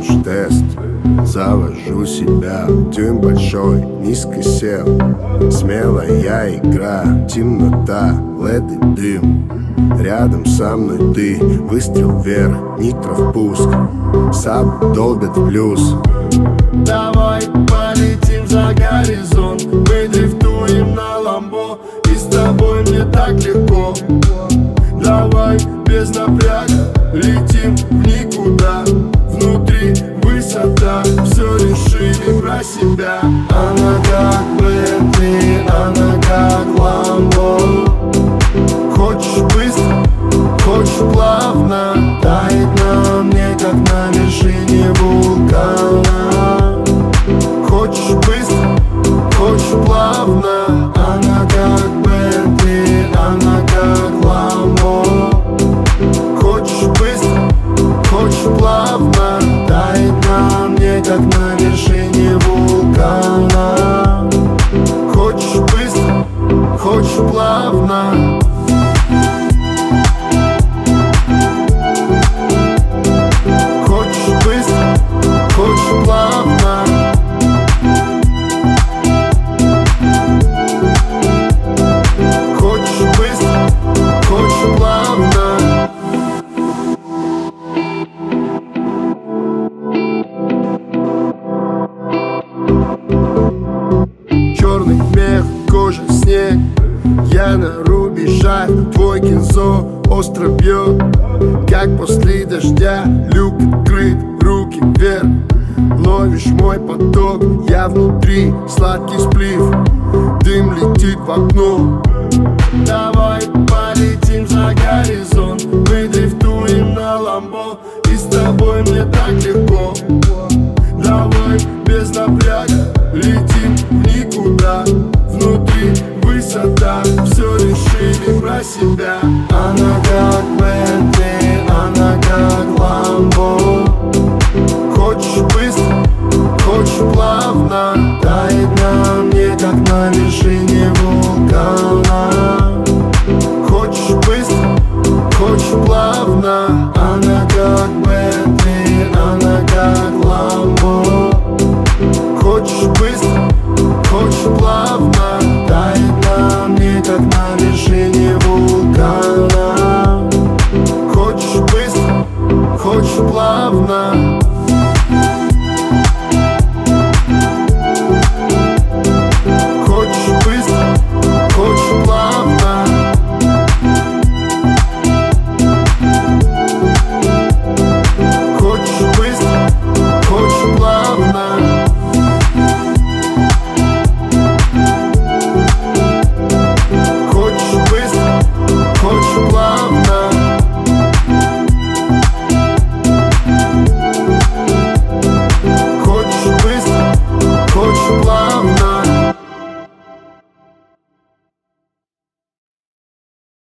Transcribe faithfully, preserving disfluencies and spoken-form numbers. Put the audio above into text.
краш-тест. Завожу себя, дюйм большой, низко сел. Смелая игра, темнота, лед и дым. Рядом со мной ты, выстрел вверх, нитро впуск. Саб долбят в плюс. Давай полетим за горизонт. Мы дрифтуем на ламбо, и с тобой мне так легко. Давай без напряга летим в никуда. Внутри высота, все решили про себя. Она как Бентли, она как ламбо. Хочешь быстро, хочешь плавно, тает на мне, как на вершине вулкана. Хочешь быстро, хочешь плавно, она как Бентли, она как ламбо. Хочешь быстро, хочешь плавно, тает на мне, как на вершине вулкана. Хочешь быстро, хочешь плавно. Хочешь быстро, хочешь плавно. Хочешь быстро, хочешь плавно. Черный мех, кожа, снег. Я на рубежах, твой кинзо остро бьет. Как после дождя, люк открыт, руки вверх. Ловишь мой поток, я внутри, сладкий сплив. Дым летит в окно. Давай полетим за горизонт. Мы дрифтуем на ламбо, и с тобой мне так легко. Давай без напряга летим в никуда. Внутри высота, все решили про себя. Она как Бентли, она как ламбо. Хочешь быстро, хочешь плавно, тает на мне, как на вершине вулкана. Хочешь быстро, хочешь плавно, она как Бентли, она как ламбо. Хочешь быстро, хочешь плавно.